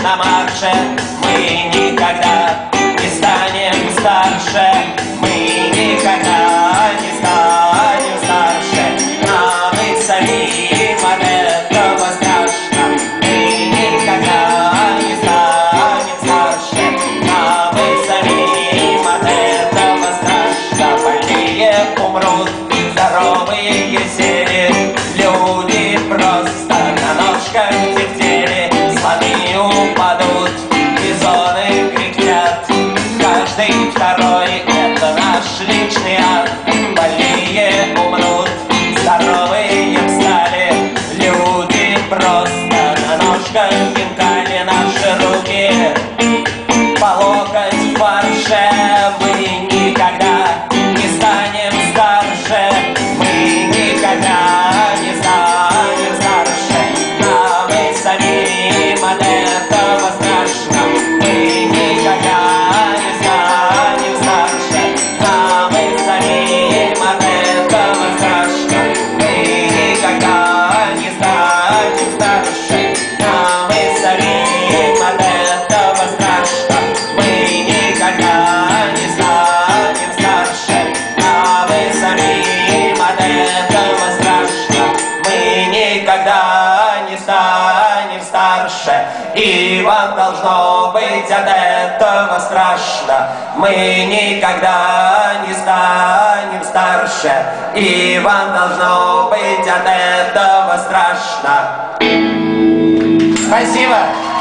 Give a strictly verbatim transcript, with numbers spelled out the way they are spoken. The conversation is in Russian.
на марше. Мы никогда не станем старше. Мы никогда не станем старше. Нам и самим от этого страшно. Мы никогда не станем старше. Нам и самим от этого страшно. Больные умрут, здоровые сели. Люди просто на ножках тефтели. Слоны упадут, бизоны кричат. Каждый второй — это наш личный ад. Больные умрут, здоровые встали. Люди просто на ножках пинкали. Наши руки по локоть в фарше. Мы никогда не станем старше. Мы никогда не станем старше. Нам и самим от этого страшно. Мы никогда не станем старше. Нам и самим от этого страшно. Мы никогда не станем старше. Нам и самим от этого страшно. Мы никогда не станем старше. Нам и самим от этого страшно. Мы никогда не станем старше. И вам должно быть от этого страшно. Мы никогда не станем старше. И вам должно быть от этого страшно. Спасибо.